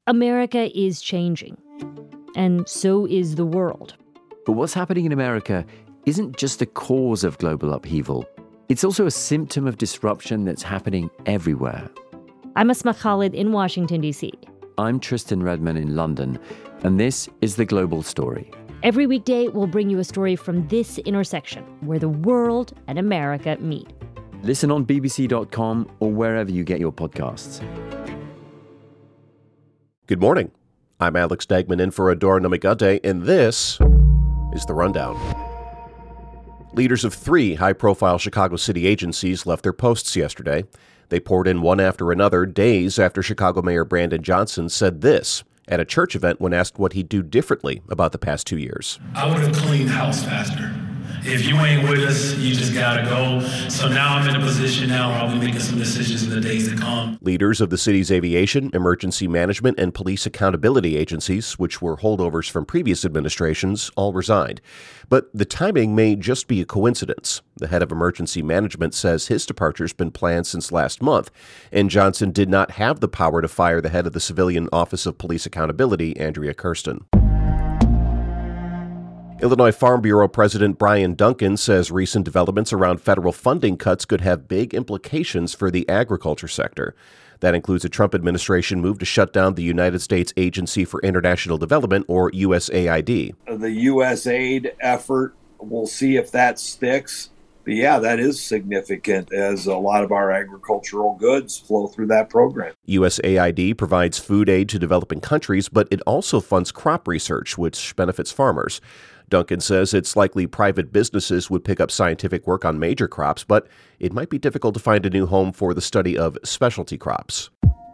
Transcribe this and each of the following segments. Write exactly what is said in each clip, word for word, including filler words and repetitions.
America is changing, and so is the world. But what's happening in America isn't just the cause of global upheaval. It's also a symptom of disruption that's happening everywhere. I'm Asma Khalid in Washington, D C. I'm Tristan Redman in London, and this is The Global Story. Every weekday, we'll bring you a story from this intersection, where the world and America meet. Listen on B B C dot com or wherever you get your podcasts. Good morning. I'm Alex Degman in for Adora Namigade, and this is The Rundown. Leaders of three high-profile Chicago city agencies left their posts yesterday. They poured in one after another days after Chicago Mayor Brandon Johnson said this at a church event when asked what he'd do differently about the past two years. I would have cleaned house faster. If you ain't with us, you just gotta go. So now I'm in a position now where I'll be making some decisions in the days to come. Leaders of the city's aviation, emergency management, and police accountability agencies, which were holdovers from previous administrations, all resigned. But the timing may just be a coincidence. The head of emergency management says his departure's been planned since last month, and Johnson did not have the power to fire the head of the Civilian Office of Police Accountability, Andrea Kirsten. Illinois Farm Bureau President Brian Duncan says recent developments around federal funding cuts could have big implications for the agriculture sector. That includes a Trump administration move to shut down the United States Agency for International Development, or U S A I D. The U S A I D effort, we'll see if that sticks. But yeah, that is significant as a lot of our agricultural goods flow through that program. U S A I D provides food aid to developing countries, but it also funds crop research, which benefits farmers. Duncan says it's likely private businesses would pick up scientific work on major crops, but it might be difficult to find a new home for the study of specialty crops.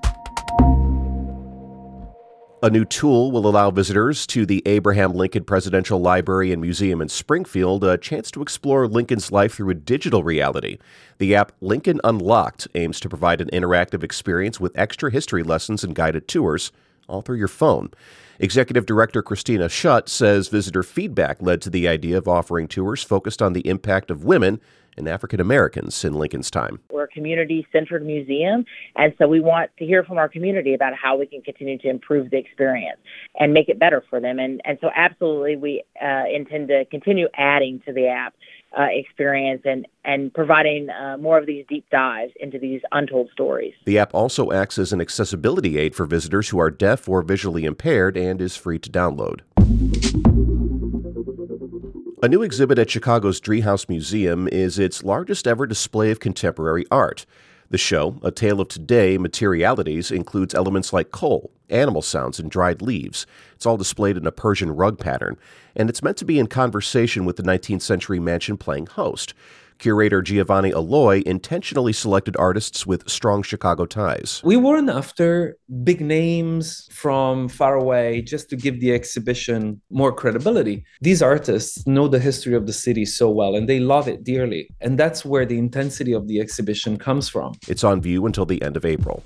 A new tool will allow visitors to the Abraham Lincoln Presidential Library and Museum in Springfield a chance to explore Lincoln's life through a digital reality. The app Lincoln Unlocked aims to provide an interactive experience with extra history lessons and guided tours, all through your phone. Executive Director Christina Schutt says visitor feedback led to the idea of offering tours focused on the impact of women and African Americans in Lincoln's time. We're a community-centered museum, and so we want to hear from our community about how we can continue to improve the experience and make it better for them. And, and so absolutely we uh, intend to continue adding to the app uh, experience and, and providing uh, more of these deep dives into these untold stories. The app also acts as an accessibility aid for visitors who are deaf or visually impaired and is free to download. A new exhibit at Chicago's Driehaus Museum is its largest ever display of contemporary art. The show, A Tale of Today Materialities, includes elements like coal, animal sounds, and dried leaves. It's all displayed in a Persian rug pattern, and it's meant to be in conversation with the nineteenth century mansion playing host. Curator Giovanni Alloy intentionally selected artists with strong Chicago ties. We weren't after big names from far away just to give the exhibition more credibility. These artists know the history of the city so well, and they love it dearly. And that's where the intensity of the exhibition comes from. It's on view until the end of April.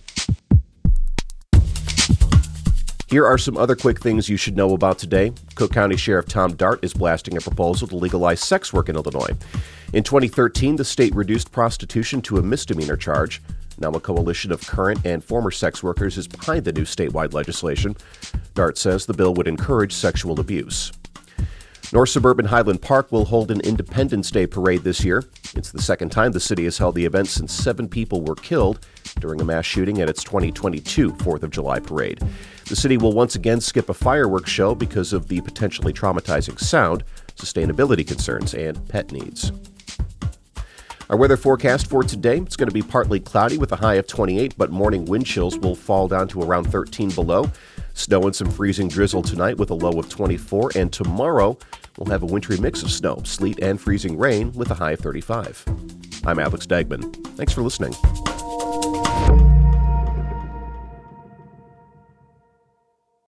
Here are some other quick things you should know about today. Cook County Sheriff Tom Dart is blasting a proposal to legalize sex work in Illinois. In twenty thirteen, the state reduced prostitution to a misdemeanor charge. Now a coalition of current and former sex workers is behind the new statewide legislation. Dart says the bill would encourage sexual abuse. North Suburban Highland Park will hold an Independence Day parade this year. It's the second time the city has held the event since seven people were killed during a mass shooting at its twenty twenty-two fourth of July parade. The city will once again skip a fireworks show because of the potentially traumatizing sound, sustainability concerns, and pet needs. Our weather forecast for today, it's going to be partly cloudy with a high of twenty-eight, but morning wind chills will fall down to around thirteen below. Snow and some freezing drizzle tonight with a low of twenty-four, and tomorrow we'll have a wintry mix of snow, sleet, and freezing rain with a high of thirty-five. I'm Alex Degman. Thanks for listening.